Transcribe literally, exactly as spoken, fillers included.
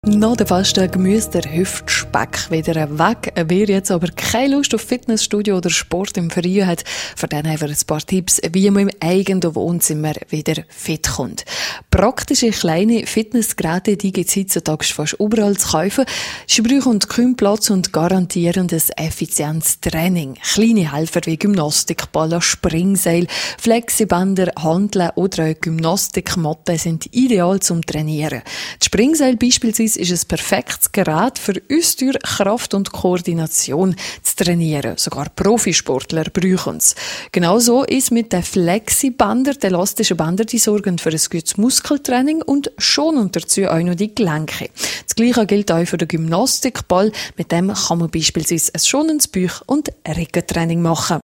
Nach der Fasttag müsste der Hüftspeck wieder weg. Wer jetzt aber keine Lust auf Fitnessstudio oder Sport im Verein hat, für den haben wir ein paar Tipps, wie man im eigenen Wohnzimmer wieder fit kommt. Praktische kleine Fitnessgeräte, die gibt es heutzutage fast überall zu kaufen. Sie brauchen kaum Platz und garantieren ein effizientes Training. Kleine Helfer wie Gymnastikballen, Springseil, Flexibänder, Hanteln oder auch Gymnastikmatten sind ideal zum Trainieren. Das Springseil beispielsweise ist ein perfektes Gerät für Ausdauer, Kraft und Koordination zu trainieren. Sogar Profisportler brauchen es. Genauso ist mit den Flexibändern, die elastischen Bänder, die sorgen für ein gutes Muskeltraining und schonen dazu auch noch die Gelenke. Das Gleiche gilt auch für den Gymnastikball. Mit dem kann man beispielsweise ein schonendes Bauch- und Rückentraining machen.